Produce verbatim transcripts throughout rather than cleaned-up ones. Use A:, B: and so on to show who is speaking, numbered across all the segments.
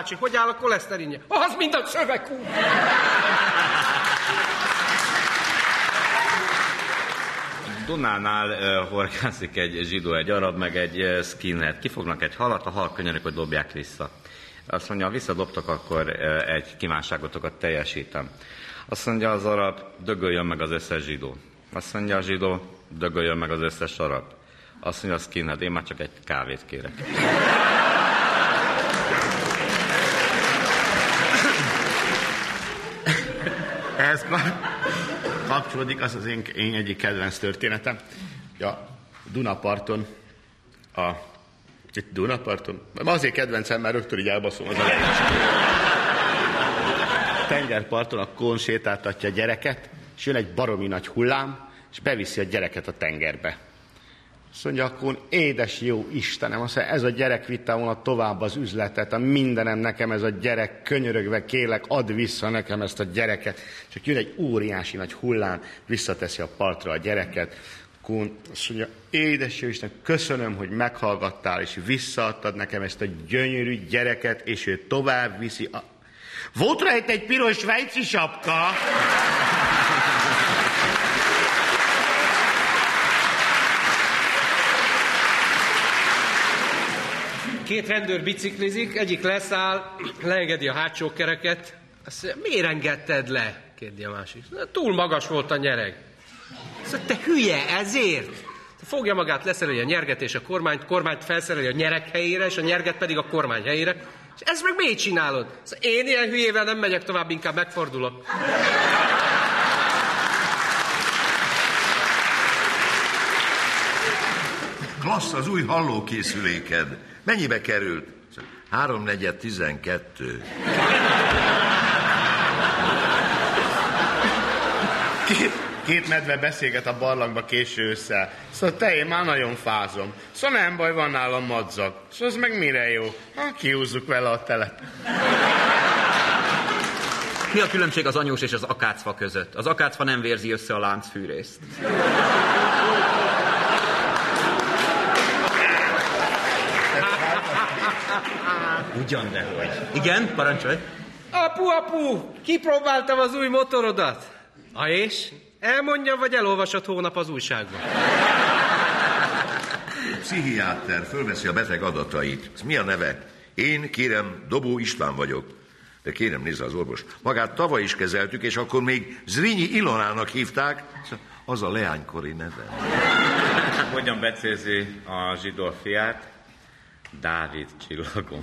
A: bácsi, hogy áll a koleszterinje? Az mind a szövegkú!
B: Dunánál uh, horgászik egy zsidó, egy arab, meg egy uh, skinhead. Kifognak egy halat, a hal könyörök, hogy dobják vissza. Azt mondja, ha visszadobtak, akkor uh, egy kívánságotokat teljesítem. Azt mondja az arab, dögöljön meg az összes zsidó. Azt mondja a zsidó, dögöljön meg az összes arab. Azt mondja a skinhead, én már csak egy kávét kérek.
C: Ez kapcsolódik, az az én, én egyik kedvenc történetem. A Dunaparton, a itt Dunaparton, azért kedvencem, mert rögtön így elbaszom az elejét. Tengerparton a kón sétáltatja a gyereket, és jön egy baromi nagy hullám, és beviszi a gyereket a tengerbe. Azt mondja a kón, édes jó Istenem, azt mondja, ez a gyerek vitte volna tovább az üzletet, a mindenem nekem ez a gyerek, könyörögve kérlek, add vissza nekem ezt a gyereket. Csak jön egy óriási nagy hullám, visszateszi a partra a gyereket. Kón azt mondja, édes jó Isten, köszönöm, hogy meghallgattál, és visszaadtad nekem ezt a gyönyörű gyereket, és ő tovább viszi a... Volt rajta egy piros svájci sapka!
A: Két rendőr biciklizik, egyik leszáll, leengedi a hátsó kereket. Azt mondja, miért engedted le? Kérdi a másik. Túl magas volt a nyereg. Azt mondja, te hülye, ezért? Fogja magát, leszereli a nyerget és a kormányt, kormányt felszereli a nyereg helyére, és a nyerget pedig a kormány helyére. És ezt meg miért csinálod? Azt mondja, én ilyen hülyével nem megyek tovább, inkább megfordulok.
D: Klassz az új hallókészüléked. Mennyibe került? Háromnegyed tizenkettő.
C: Két, két medve beszélget a barlangba késő össze. Szóval te, én már nagyon fázom. Szóval nem baj, van nálam madzag. Szóval az meg mire jó? Ha, kihúzzuk vele a telet.
E: Mi a különbség az anyós és az akácfa között? Az akácfa nem vérzi össze a láncfűrészt. Ugyan, dehogy. Igen, parancsolj.
A: Apu, apu, kipróbáltam az új motorodat. A és? Elmondjam, vagy elolvasod hónap az újságban?
D: Pszichiáter fölveszi a beteg adatait. Ez mi a neve? Én, kérem, Dobó István vagyok. De kérem, nézze az orvos. Magát tavaly is kezeltük, és akkor még Zrínyi Ilonának hívták. Az a leánykori neve.
B: Hogyan becézi a zsidó fiát? Dávid csillagom.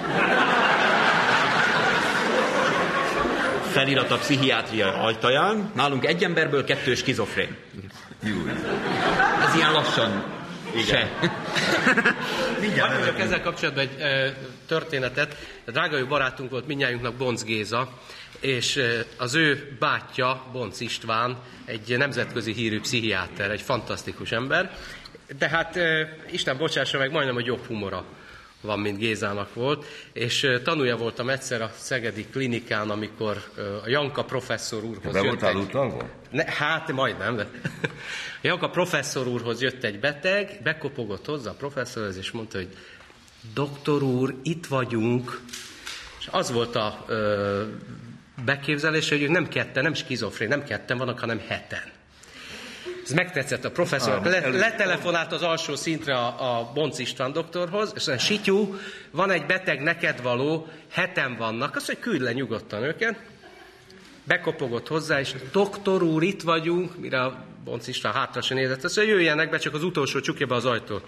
E: Felirat a pszichiátria ajtaján. Nálunk egy emberből kettő skizofrén.
D: Jó.
E: Ez ilyen lassan. Igen. Se.
A: Mindjárt mondjak ezzel kapcsolatban egy e, történetet. Drága jó barátunk volt mindnyájunknak, Bonc Géza, és e, az ő bátyja, Bonc István, egy nemzetközi hírű pszichiáter, egy fantasztikus ember. De hát e, Isten bocsássa meg, majdnem, hogy jobb humora van, mint Gézának volt, és uh, tanulja voltam egyszer a szegedi klinikán, amikor uh, a Janka professzor úrhoz
D: Be
A: jött
D: voltál
A: egy...
D: utalva?
A: Ne, hát majdnem, de... a Janka professzor úrhoz jött egy beteg, bekopogott hozzá a professzorhoz, és mondta, hogy doktor úr, itt vagyunk, és az volt a uh, beképzelés, hogy ők nem ketten, nem skizofrén, nem ketten vannak, hanem heten. Ez megtetszett a professzor, le, letelefonált az alsó szintre a, a Bonc István doktorhoz, és mondja, Sityú, van egy beteg neked való, heten vannak, azt, hogy küld le nyugodtan őket. Bekopogott hozzá, és doktor úr, itt vagyunk, mire a Bonc István hátra se nézett, azt mondja, jöjjenek be, csak az utolsó csukja be az ajtót.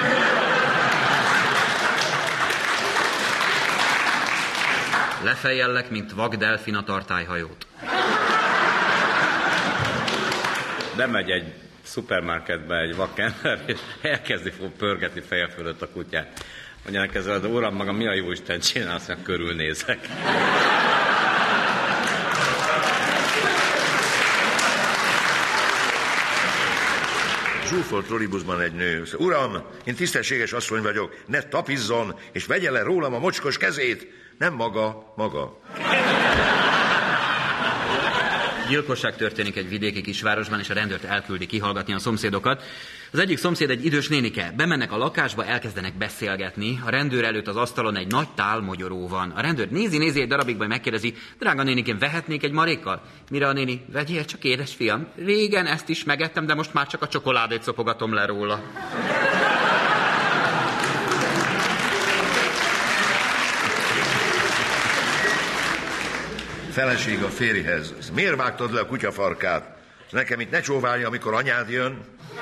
E: Lefejjellek, mint vak delfin a tartályhajót.
B: Bemegy egy szupermarketbe egy vakember, és elkezdi pörgetni feje fölött a kutyát. Mondja neki ezzel, de uram, maga mi a jó Isten csinál, azt mondja, körülnézek.
D: Zsúfolt trollibuszban egy nő. Uram, én tisztességes asszony vagyok, ne tapizzon, és vegye le rólam a mocskos kezét. Nem maga, maga.
E: Gyilkosság történik egy vidéki kisvárosban, és a rendőrt elküldi kihallgatni a szomszédokat. Az egyik szomszéd egy idős nénike. Bemennek a lakásba, elkezdenek beszélgetni. A rendőr előtt az asztalon egy nagy tál mogyoró van. A rendőr nézi-nézi egy darabig, majd megkérdezi, drága nénikém, vehetnék egy marékkal? Mire a néni, vegyél csak, édesfiam. Régen ezt is megettem, de most már csak a csokoládét szopogatom le róla.
D: Feleség a férjhez. Miért vágtad le a kutyafarkát? Nekem itt ne csóválja, amikor anyád jön.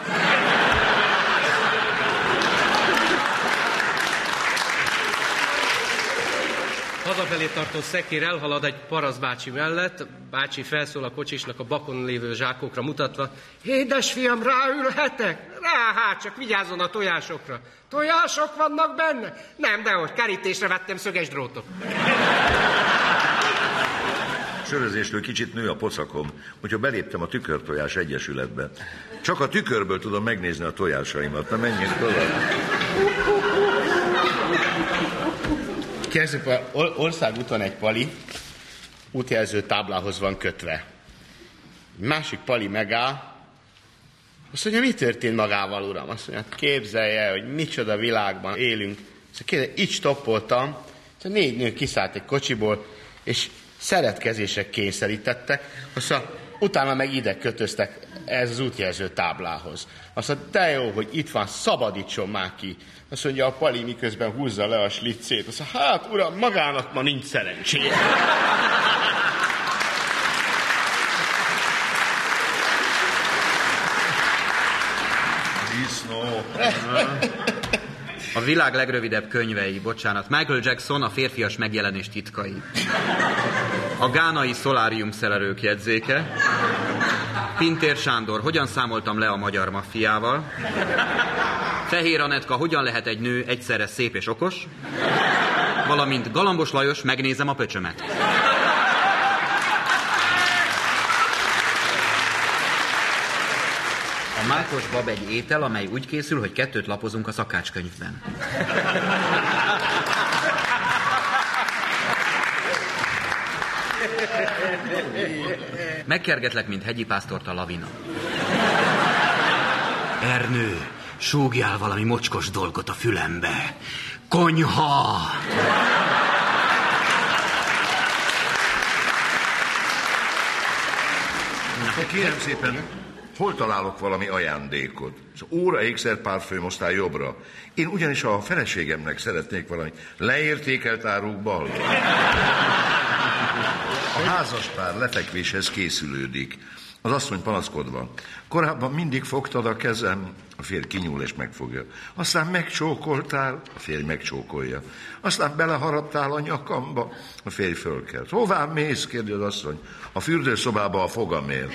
A: Hazafelé tartó szekér elhalad egy parasztbácsi mellett, bácsi felszól a kocsisnak a bakon lévő zsákokra mutatva. Édesfiam, ráülhetek? Rá, hát csak vigyázzon a tojásokra. Tojások vannak benne? Nem, dehogy, kerítésre vettem szöges drótot.
D: Sörözéstől kicsit nő a pocakom, hogyha beléptem a Tükörtojás Egyesületbe. Csak a tükörből tudom megnézni a tojásaimat. Na, menjünk tovább.
C: Kezdjük, országúton egy pali útjelző táblához van kötve. Másik pali megáll, azt mondja, mi történt magával, uram? Azt mondja, képzelje, hogy micsoda világban élünk. Azt mondja, így stoppoltam, négy nő kiszállt egy kocsiból, és szeretkezések kényszerítettek, aztán utána meg ide kötöztek ez az útjelző táblához. Azt mondja, de jó, hogy itt van, szabadítson már ki. Azt mondja, a pali miközben húzza le a slicét. Azt mondja, hát uram, magának ma nincs szerencséje.
D: Disznó.
E: A világ legrövidebb könyvei, bocsánat. Michael Jackson, a férfias megjelenés titkai. A gánai szolárium szelerők jegyzéke. Pintér Sándor, hogyan számoltam le a magyar maffiával. Fehér Anetka, hogyan lehet egy nő egyszerre szép és okos. Valamint Galambos Lajos, megnézem a pöcsömet. A mákos bab egy étel, amely úgy készül, hogy kettőt lapozunk a szakácskönyvben. Megkergetlek, mint hegyi pásztort a lavina. Ernő, súgjál valami mocskos dolgot a fülembe. Konyha!
D: Kérem szépen, hol találok valami ajándékot? Az óra, ékszer, párfőm, osztály jobbra. Én ugyanis a feleségemnek szeretnék valami leértékelt árukban. A házaspár lefekvéshez készülődik. Az asszony panaszkodva. Korábban mindig fogtad a kezem, a férj kinyúl és megfogja. Aztán megcsókoltál, a férj megcsókolja. Aztán beleharaptál a nyakamba, a férj fölkelt. Hová mész? Kérdi az asszony. A fürdőszobába a fogamért.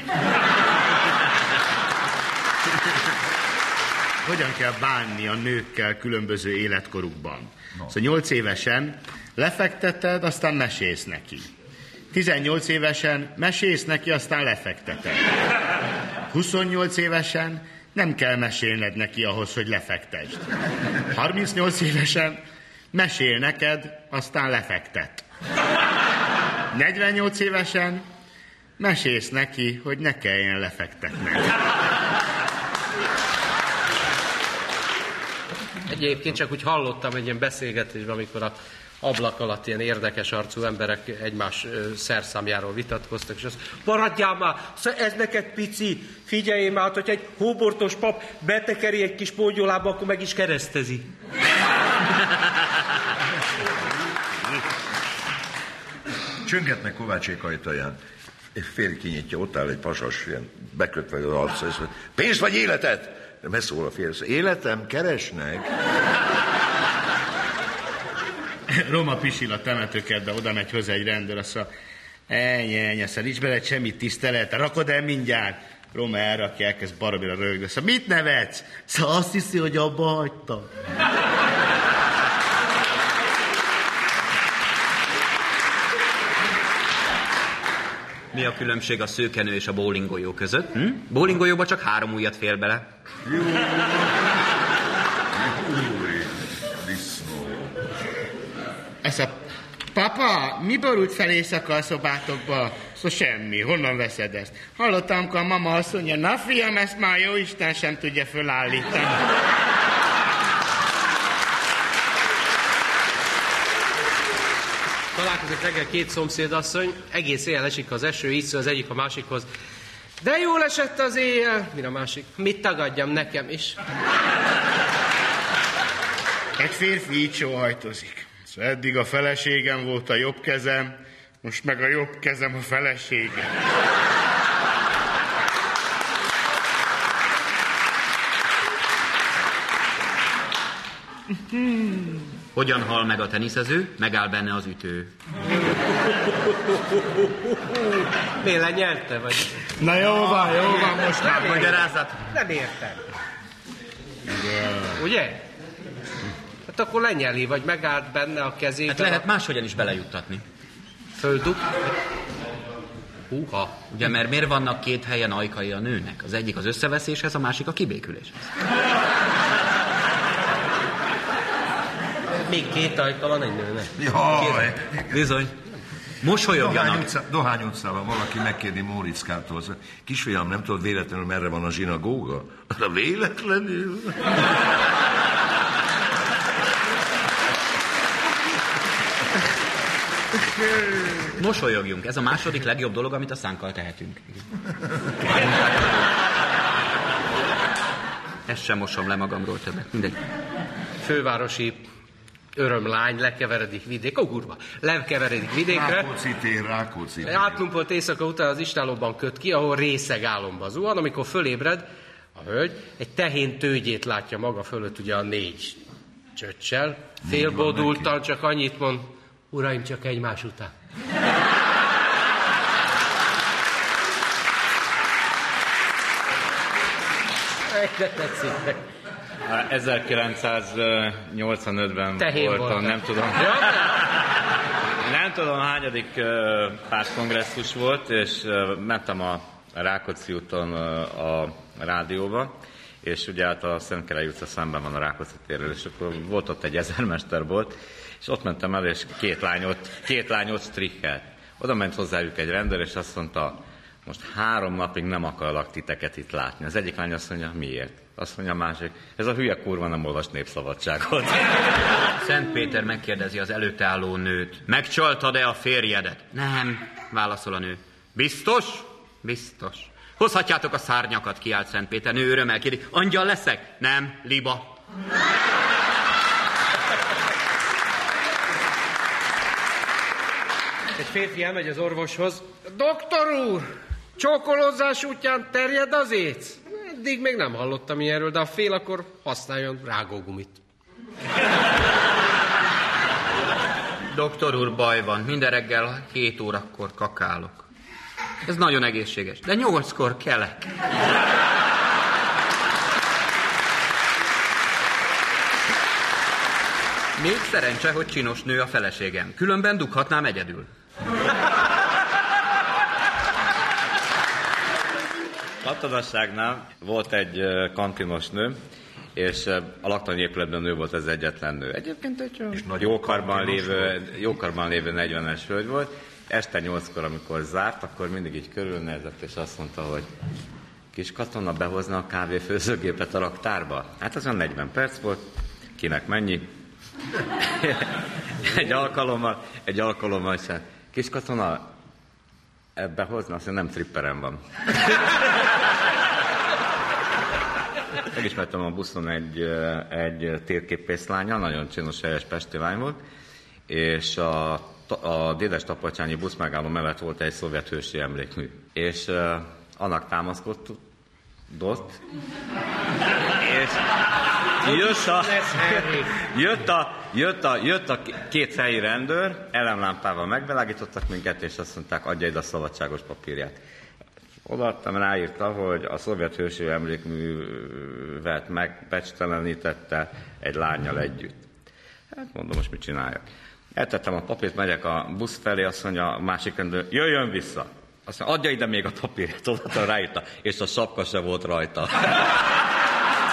C: Hogyan kell bánni a nőkkel különböző életkorukban? No. Szóval nyolc évesen lefekteted, aztán mesélsz neki. tizennyolc évesen mesélsz neki, aztán lefekteted. huszonnyolc évesen nem kell mesélned neki ahhoz, hogy lefektesd. harmincnyolc évesen mesél neked, aztán lefektet. negyvennyolc évesen mesélsz neki, hogy ne kelljen lefektetned.
A: Egyébként csak úgy hallottam egy ilyen beszélgetésben, amikor a ablak alatt ilyen érdekes arcú emberek egymás ö, szerszámjáról vitatkoztak, és azt, maradjál már, ez neked pici, figyelj már, hogy egy hóbortos pap betekeri egy kis pógyolába, akkor meg is keresztezi.
D: Csöngetnek Kovácsék ajtaján. Egy férj kinyitja, ott áll egy pasas, ilyen bekötve az arca, és mondja, pénzt vagy életet? Mert szól a férj, életem, keresnek.
C: Roma pisil a temetőkertbe, oda megy hozzá egy rendőr, azt mondja, ennyi, ennyi, aztán nincs beled semmit tisztelet, rakod el mindjárt. Roma elrakja, elkezd baromira rögni, azt mondja, mit nevetsz? Szóval azt hiszi, hogy abba hagyta.
E: Mi a különbség a szőkenő és a bowlingolyó között? Hm? Bowlingolyóba csak három ujjat fér bele.
D: Jó. Új, disznó.
C: Ez a Papa, mi borult fel éjszaka a szobátokba? Szóval semmi, honnan veszed ezt? Hallottam, amikor a mama azt mondja, na fiam, ezt már jó Isten sem tudja fölállítani.
A: Találkozik reggel két szomszédasszony, egész éjjel esik az eső, így szól az egyik a másikhoz. De jól esett az éjjel. Mire a másik? Mit tagadjam, nekem is.
C: Egy férfi így sóhajtozik. Szóval eddig a feleségem volt a jobb kezem, most meg a jobb kezem a feleségem.
E: Hogyan hal meg a teniszező? Megáll benne az ütő.
A: Béla nyerte, vagy?
C: Na jó van, jó van, most már
E: Magyarázat.
A: Nem értem. Ugye? Hát akkor lenyeli, vagy megállt benne a kezébe.
E: Hát lehet máshogyan is belejuttatni.
A: Földug. Húha.
E: Ugye, mert miért vannak két helyen ajkai a nőnek? Az egyik az összeveszéshez, a másik a kibéküléshez.
A: Még két ajka van egy nőnek.
D: Jaj!
E: Bizony. Mosolyogjanak.
D: Dohány, utca, Dohány utcában valaki megkérdi Móriczkától. Kisfiam, nem tudod véletlenül, merre van a zsinagóga? De véletlenül?
E: Mosolyogjunk. Ez a második legjobb dolog, amit a szánkkal tehetünk. Ezt sem mosom le magamról többet. Mindegy.
A: Fővárosi örömlány lekeveredik vidék, ó kurva, lekeveredik vidékre.
D: Rákóczi tér, Rákóczi tér.
A: Átlumpolt éjszaka után az istálóban köt ki, ahol részeg álomba zuhan, amikor fölébred, a hölgy egy tehén tőgyét látja maga fölött, ugye a négy csöccsel, félbódultan csak annyit mond, uraim, csak egymás után. Egyre tetszik.
B: ezerkilencszáznyolcvanötben
A: Tehén
B: voltam,
A: voltam.
B: nem tudom.
A: Ja?
B: Nem tudom, hányadik uh, pártkongresszus volt, és uh, mentem a Rákóczi úton uh, a rádióba, és ugye hát a Szentkelei utca szemben van a Rákóczi térről, és akkor volt ott egy ezermester volt, és ott mentem el, és két lányot, két lányot strikkelt. Oda ment hozzájuk egy rendőr, és azt mondta, most három napig nem akarlak titeket itt látni. Az egyik lány azt mondja, miért? Azt mondja a másik, ez a hülye kurva nem olvas Népszabadságot.
E: Szent Péter megkérdezi az előtte álló nőt. Megcsaltad-e a férjedet? Nem, válaszol a nő. Biztos? Biztos. Hozhatjátok a szárnyakat, kiált Szent Péter. Nő örömmel kérdi. Angyal leszek? Nem, liba.
A: Egy férfi elmegy az orvoshoz. Doktor úr, csókolózás útján terjed az éc? Eddig még nem hallottam ilyenről, de ha fél, akkor használjon rágógumit.
E: Doktor úr, baj van. Minden reggel hét órakor kakálok. Ez nagyon egészséges, de nyolckor kelek. Még szerencse, hogy csinos nő a feleségem. Különben dughatnám egyedül.
B: Katonasságnál volt egy uh, kantinos nő, és uh, a laktanyépületben nő volt az egyetlen nő. Egyébként egy jókarban lévő, jókarban lévő negyvenes hölgy volt. Este nyolckor, amikor zárt, akkor mindig így körülnézett, és azt mondta, hogy kis katona, behozna a kávéfőzőgépet a raktárba? Hát az olyan negyven perc volt, kinek mennyi. egy alkalommal, egy alkalommal is, hát, kis katona, ebbe hozna? Azt mondja, nem tripperem van. Megismertem a buszon egy, egy térképészlánya, nagyon csinos, helyes pesti lány volt, és a, a Dédes Tapocsányi buszmegálló mellett volt egy szovjet hősi emlékmű. És uh, annak támaszkodott, és jött a, jött, a, jött, a, jött a két helyi rendőr, elemlámpával megvilágítottak minket, és azt mondták, adja ide a szabadságos papírját. Odaadtam, ráírta, hogy a szovjet hősi emlékművet megbecstelenítette egy lánnyal együtt. Hát mondom, most mit csináljak? Eltettem a papírt, megyek a busz felé, azt mondja a másik rendőr, jöjjön vissza. Azt mondja, adja ide még a papírját, odaadtam, ráírta, és a sapka se volt rajta.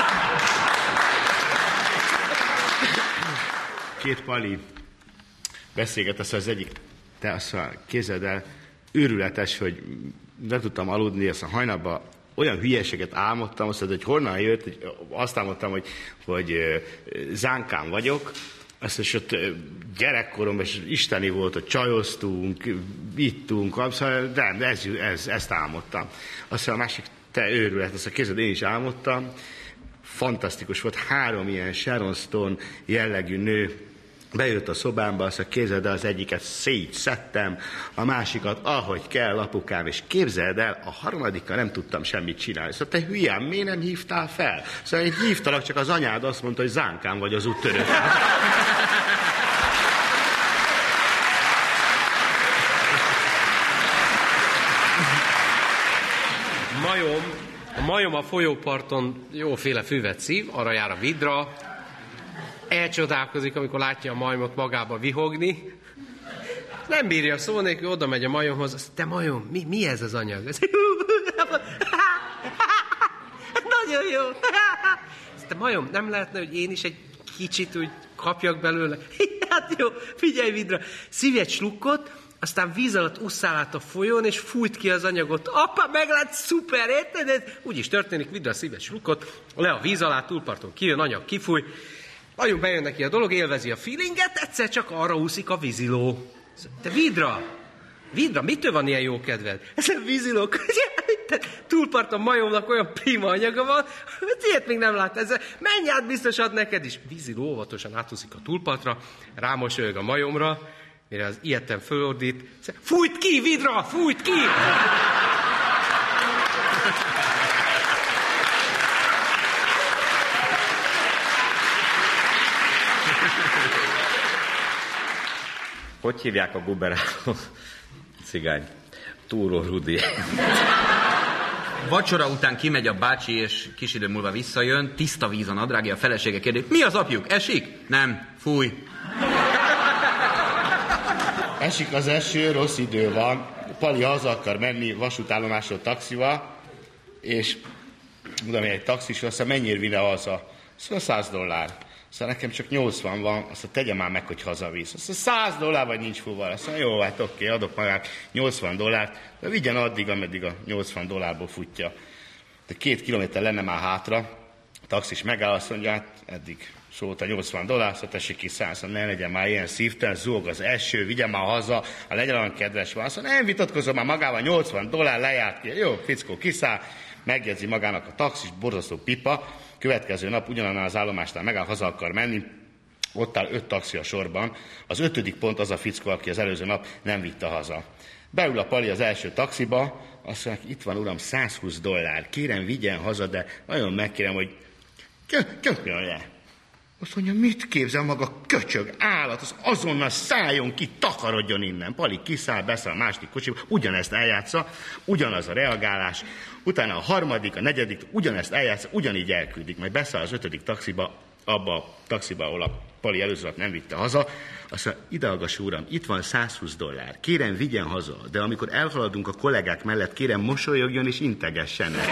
C: Két pali beszélgetesz az egyik, te azt képzeld el, őrületes, hogy nem tudtam aludni, azt a hajnalban olyan hülyeséget álmodtam, azt mondta, hogy honnan jött, hogy azt álmodtam, hogy, hogy zánkán vagyok, azt és ott gyerekkoromban, és isteni volt, hogy csajoztunk, ittunk, szóval nem, ez, ez, ezt álmodtam. Azt mondja, a másik, te őrület, azt a kézed, én is álmodtam, fantasztikus volt, három ilyen Sharon Stone jellegű nő bejött a szobámba, azt a képzeld el, az egyiket szétszedtem, a másikat ahogy kell, apukám, és képzeld el, a harmadikkal nem tudtam semmit csinálni. Szóval te hülyám, miért nem hívtál fel? Szóval én hívtalak, csak az anyád azt mondta, hogy zánkán vagy az úttörő.
A: Majom, a majom a folyóparton jóféle füvet szív, arra jár a vidra, elcsodálkozik, amikor látja a majmot magába vihogni. Nem bírja szó nélkül, oda megy a majomhoz, azt, te majom, mi, mi ez az anyag? Nagyon jó. Te majom, nem lehetne, hogy én is egy kicsit úgy kapjak belőle? Hát jó, figyelj vidra. Szívj egy slukkot, aztán víz alatt usszál át a folyón, és fújt ki az anyagot. Apa, meglát, szuper, érted? Ez úgy is történik, vidra szív egy slukkot, le a víz alá, túlparton kijön, anyag kifúj. Nagyon bejön neki a dolog, élvezi a feelinget, egyszer csak arra úszik a víziló. Te vidra, vidra, mitől van ilyen jó kedved? Ez a víziló, túlparton majomnak olyan prima anyaga van, hogy ilyet még nem lát, ezzel menj át, biztos ad neked is. Víziló óvatosan átúszik a túlpartra, rámosolyog a majomra, mire az ilyetten fölordít, fújt ki, vidra, fújt ki!
B: Hogy hívják a guberáló cigány? Túró Rudi.
E: Vacsora után kimegy a bácsi, és kis idő múlva visszajön, tiszta víz a nadrágja, a felesége kérdezi, mi az apjuk? Esik? Nem, fúj.
C: Esik az eső, rossz idő van, Pali haza akar menni vasútállomásról taxival, és oda megy egy taxis, azt mondja, mennyire vinne haza? Szóval száz dollár. Szóval nekem csak nyolcvan van, azt mondja, tegye már meg, hogy hazavisz. Azt mondja, száz dollár vagy nincs fúval. Azt mondja, jó, hát oké, adok magát nyolcvan dollárt, de vigyen addig, ameddig a nyolcvan dollárból futja. De két kilométer lenne már hátra, a taxis megáll, azt mondja, hát eddig szólt a nyolcvan dollár, szóval tessék ki száz, ne legyen már ilyen szívtelen, zúg az eső, vigyen már haza, ha legyen olyan kedves van. Azt mondja, nem vitatkozom már magával, nyolcvan dollár lejárt ki. Jó, fickó kiszáll, megjegyzi magának a taxis, borzasztó pipa. Következő nap ugyanannál az állomásnál megáll, haza akar menni, ott áll öt taxi a sorban. Az ötödik pont az a fickó, aki az előző nap nem vitte haza. Beül a Pali az első taxiba, azt mondja, itt van uram, százhúsz dollár, kérem vigyen haza, de nagyon megkérem, hogy köpjön le. Azt mondja, mit képzel maga, köcsög, állat, az azonnal szálljon ki, takarodjon innen. Pali kiszáll, beszáll a második kocsiba, ugyanezt eljátsza, ugyanaz a reagálás, utána a harmadik, a negyedik, ugyanezt eljátsza, ugyanígy elküldik, majd beszáll az ötödik taxiba, abba a taxiba, ahol a Pali előző nap nem vitte haza, azt mondja, idehallgass uram, itt van százhúsz dollár, kérem vigyen haza, de amikor elhaladunk a kollégák mellett, kérem mosolyogjon és integessenek.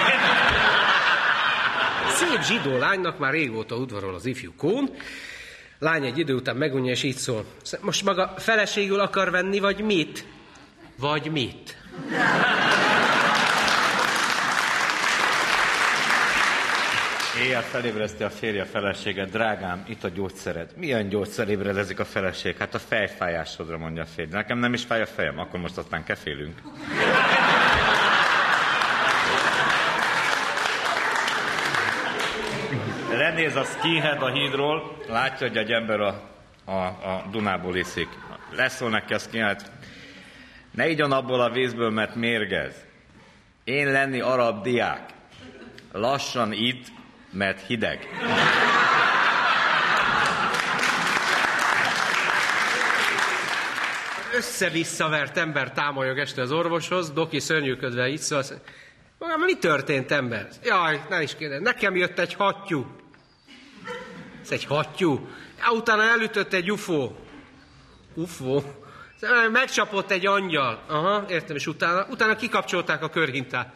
A: Szép zsidó lánynak már régóta udvarol az ifjú kón. Lány egy idő után megunja, és így szól. Most maga feleségül akar venni, vagy mit? Vagy mit?
B: Éjjel felébreszti a férje a feleséget, drágám, itt a gyógyszered. Milyen gyógyszer ébredezik a feleség? Hát a fejfájásodra, mondja a férj. Nekem nem is fáj a fejem, akkor most aztán kefélünk. Lenéz a skinhead a hídról, látja, hogy egy ember a, a, a Dunából iszik. Leszól neki a skinhead. Ne igyon abból a vízből, mert mérgez. Én lenni arab diák. Lassan itt, mert hideg.
A: Össze-visszavert ember támolyog este az orvoshoz, doki szörnyűködve így szól. Magam, mi történt, ember? Jaj, ne is kérdez, nekem jött egy hattyú. Ez egy hattyú? Ja, utána elütött egy ufó. Ufó? Megcsapott egy angyal. Aha, értem, és utána, utána kikapcsolták a körhintát.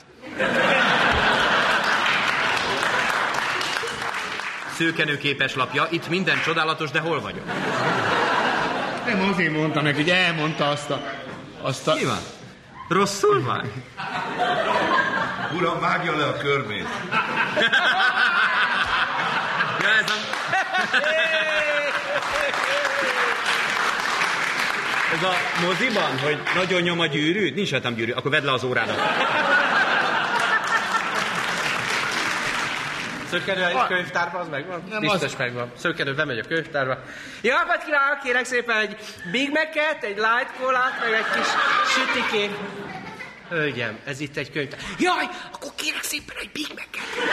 E: Szőkenőképes lapja, itt minden csodálatos, de hol vagyok?
C: Nem azért mondtam neki, hogy elmondta azt a... Azt a...
E: Mi van? Rosszul van?
D: Uram, vágja le a körmét.
E: Ja, ez a... Ez a moziban, hogy nagyon nyom a gyűrűd? Nincs rajtam gyűrű, akkor vedd le az órának.
A: Szökenő egy könyvtárba, az megvan?
C: Nem,
A: biztos
C: az...
A: megvan. Szökenő bemegy a könyvtárba. Jó napot kívánok, kérek szépen egy Big Mac-et, egy Light Cola-t, meg egy kis sütikét. Hölgyem, ez itt egy könyvtár. Jaj, akkor kérek szépen egy Big Mac-et.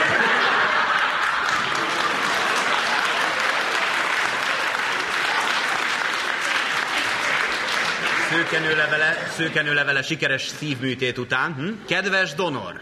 E: Szőkenőlevele, szőkenőlevele sikeres szívműtét után. Hm? Kedves donor!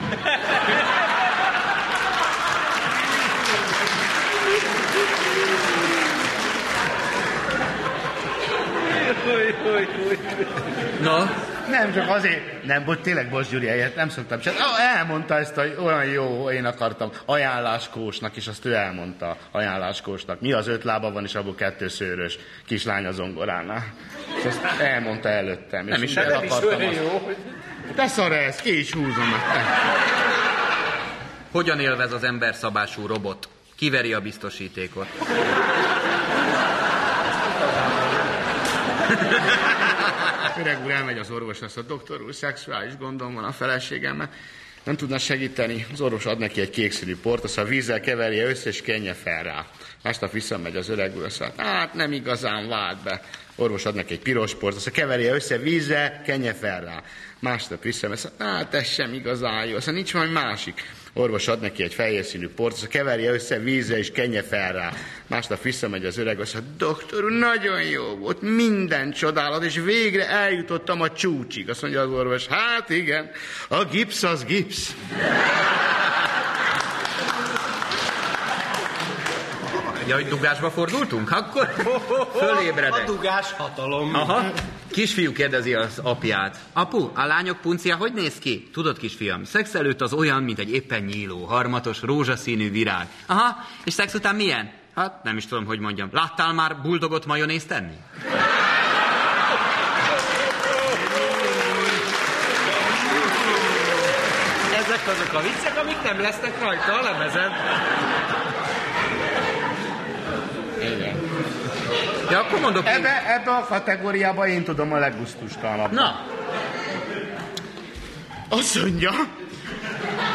E: Na?
C: Nem, csak azért, nem, bocs, tényleg, bocs, Gyuri, ilyet nem szoktam sem. Oh, elmondta ezt, hogy olyan jó, én akartam ajánláskósnak, és azt ő elmondta ajánláskósnak. Mi az öt lába van, és abból kettő szőrös kislány a zongoránál. És ezt elmondta előttem.
E: Nem
C: és
E: is,
C: el
E: nem
C: akartam is azt. Jó. Te szar ez, ki is húzom meg.
E: Hogyan élvez az emberszabású robot? Kiveri a biztosítékot.
C: Öreg úr elmegy az orvos, azt a doktor úr, szexuális gondom van a feleségemmel. Nem tudna segíteni, az orvos ad neki egy kékszínű port, azt a vízzel keverje össze, és kenje fel rá. Másnap visszamegy az öreg úr, azt mondja, hát nem igazán vált be. Orvos ad neki egy piros port, azt keverje össze vízzel, kenje fel rá. Másnap visszamegy, azt mondja, hát ez sem igazán jó, azt mondja, nincs valami másik. Orvos ad neki egy fehér színű port, azt keverje össze vízzel, és kenje fel rá. Másnap visszamegy az öreg, azt mondja, doktor úr, nagyon jó volt, minden csodálat, és végre eljutottam a csúcsig. Azt mondja az orvos, hát igen, a gipsz az gipsz.
E: Ja, hogy dugásba fordultunk? Akkor fölébredek.
A: A dugás hatalom.
E: Aha. Kisfiú kérdezi az apját. Apu, a lányok puncia hogy néz ki? Tudod, kisfiam, szex előtt az olyan, mint egy éppen nyíló, harmatos, rózsaszínű virág. Aha, és szex után milyen? Hát nem is tudom, hogy mondjam. Láttál már buldogot majonézt tenni?
A: Ezek azok a viccek, amik nem lesznek rajta a lemezen.
C: Igen.
E: Ja, akkor mondok én.
C: Ebbe, ebbe a kategóriába én tudom a leggusztustalanabb.
E: Na.
C: Azt mondja,